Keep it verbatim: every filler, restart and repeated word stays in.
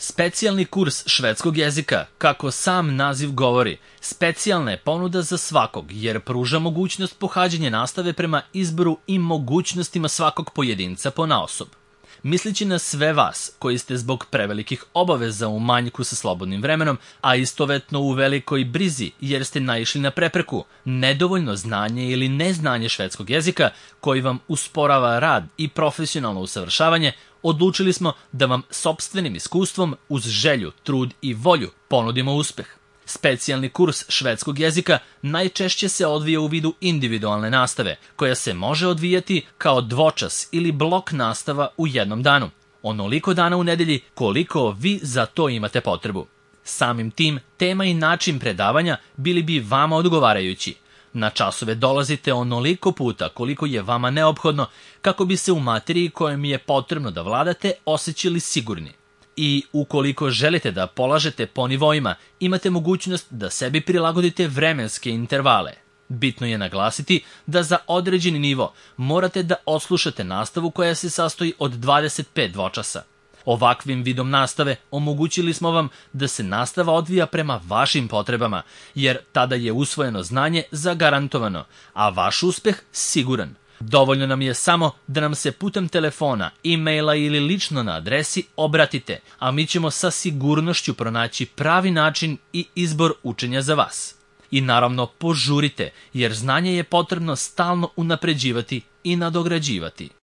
Specijalni kurs švedskog jezika, kako sam naziv govori, specijalna je ponuda za svakog jer pruža mogućnost pohađanja nastave prema izboru i mogućnostima svakog pojedinca ponaosob. Mislići na sve vas koji ste zbog prevelikih obaveza u manjku sa slobodnim vremenom, a istovetno u velikoj brizi jer ste naišli na prepreku, nedovoljno znanje ili neznanje švedskog jezika koji vam usporava rad i profesionalno usavršavanje, odlučili smo da vam sopstvenim iskustvom uz želju, trud i volju ponudimo uspeh. Specijalni kurs švedskog jezika najčešće se odvija u vidu individualne nastave, koja se može odvijati kao dvočas ili blok nastava u jednom danu, onoliko dana u nedelji koliko vi za to imate potrebu. Samim tim, tema i način predavanja bili bi vama odgovarajući. Na časove dolazite onoliko puta koliko je vama neophodno kako bi se u materiji kojom je potrebno da vladate osjećali sigurni. I ukoliko želite da polažete po nivoima, imate mogućnost da sebi prilagodite vremenske intervale. Bitno je naglasiti da za određeni nivo morate da odslušate nastavu koja se sastoji od dvadeset pet dvočasa. Ovakvim vidom nastave omogućili smo vam da se nastava odvija prema vašim potrebama, jer tada je usvojeno znanje zagarantovano, a vaš uspeh siguran. Dovoljno nam je samo da nam se putem telefona, e-maila ili lično na adresi obratite, a mi ćemo sa sigurnošću pronaći pravi način i izbor učenja za vas. I naravno požurite, jer znanje je potrebno stalno unapređivati i nadograđivati.